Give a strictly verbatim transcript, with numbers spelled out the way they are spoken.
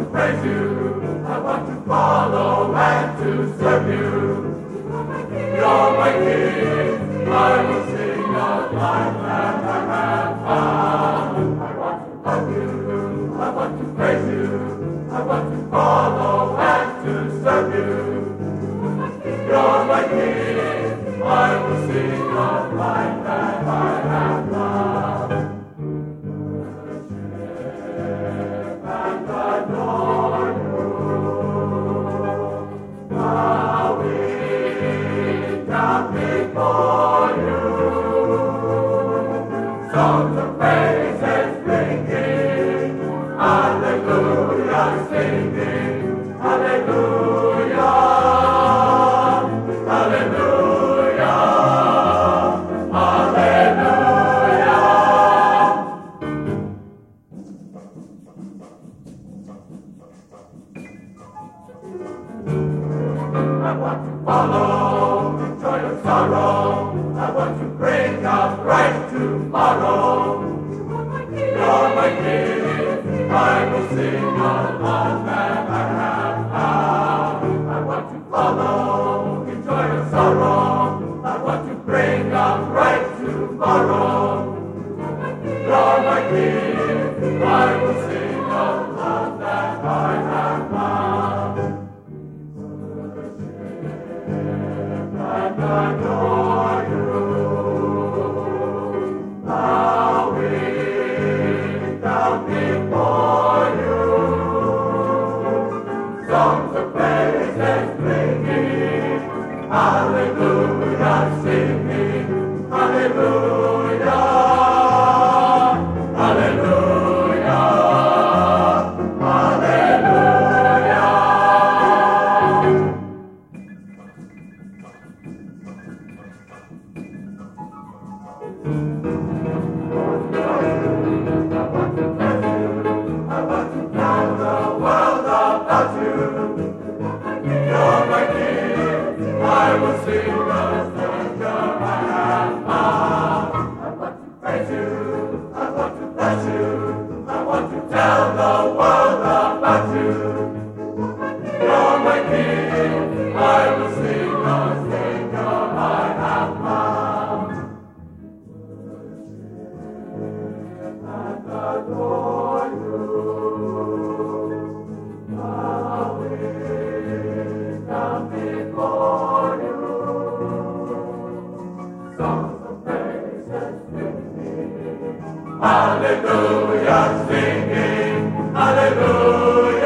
praise you. I want to follow and to serve you. You're my King. I will sing of life that I have found. I want to love you. I want to praise you. I want to follow and to serve you. You're my King. I will sing of life that I have found. Songs of praises ringing, hallelujah singing, hallelujah, hallelujah, hallelujah. I want to follow the joy of sorrow. I want to bring up bright tomorrow. You're my King. I will sing of all that I have found. I want to follow the joy of sorrow. I want to bring up bright tomorrow. You're my King. I will sing of all that I have found. And adore you. Songs of praises ringing, hallelujah singing, hallelujah, hallelujah, hallelujah. I want to tell the world about you. You're my King. I will sing the treasure I have found. I want to praise you. I want to bless you. I want to tell the world about you. You're my King. I will sing the treasure I have found. And adore you. Hallelujah, singing, hallelujah.